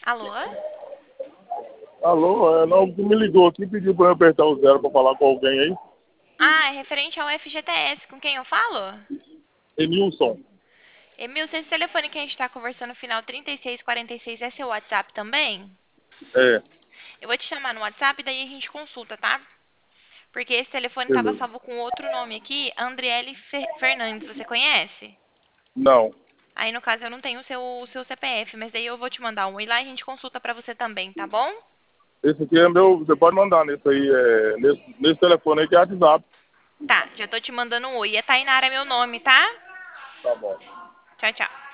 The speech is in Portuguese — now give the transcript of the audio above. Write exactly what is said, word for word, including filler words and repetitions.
Alô? Alô, é, não, tu me ligou aqui e pediu pra eu apertar o zero pra falar com alguém aí. Ah, é referente ao F G T S. Com quem eu falo? Emilson. Emilson, esse telefone que a gente tá conversando no final trinta e seis quarenta e seis é seu WhatsApp também? É, Eu vou te chamar no WhatsApp, daí a gente consulta, tá? Porque esse telefone tava beleza. salvo com outro nome aqui, Andriele Fer- Fernandes, você conhece? Não. Aí no caso eu não tenho o seu, o seu C P F, mas daí eu vou te mandar um oi lá e a gente consulta pra você também, tá bom? Esse aqui é meu, você pode mandar nesse aí, é, nesse, nesse telefone aí que é WhatsApp. Tá, já tô te mandando um oi. E a Tainara é meu nome, tá? Tá bom. Tchau, tchau.